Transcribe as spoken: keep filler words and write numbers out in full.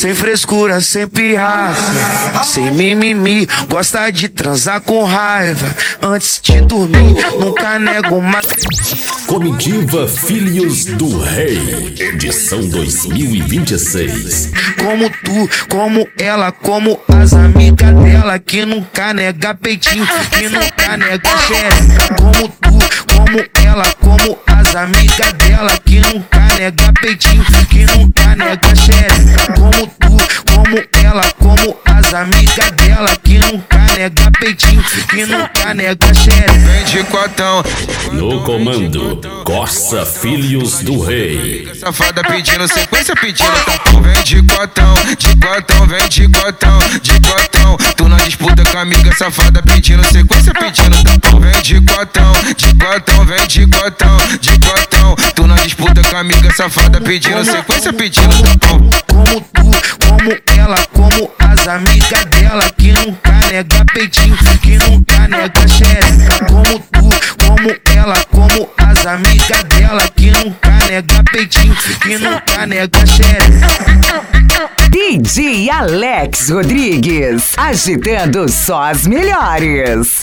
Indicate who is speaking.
Speaker 1: Sem frescura, sem pirraça, sem mimimi, gosta de transar com raiva. Antes de dormir, nunca nego uma.
Speaker 2: Comitiva Filhos do Rei, edição dois mil e vinte e seis.
Speaker 1: Como tu, como ela, como as amigas dela, que nunca nega peitinho, que nunca nega xereca. Como tu, como ela, como as amigas dela, que nunca nega peitinho, que nunca nega xereca. Como tu, como ela, como as amigas dela, que nunca nega peitinho, que nunca nega xereca.
Speaker 3: Vem de cotão.
Speaker 2: No comando, Corsa Filhos do Rei.
Speaker 3: Safada pedindo sequência, pedindo tampão. Vem de cotão, de cotão, vem de cotão, de cotão. Tu na disputa com a amiga safada pedindo sequência, pedindo tampão. Vem de cotão, de cotão, vem de cotão, de cotão. Tu na disputa com a amiga safada pedindo sequência, pedindo tampão.
Speaker 1: Como tu, como ela, como as amigas dela, que nunca nega peitinho, que nunca nega xereca. Como tu, como ela, como as amigas dela, que nunca nega peitinho, que nunca nega xereca.
Speaker 4: D J Alex Rodrigues, agitando só as melhores.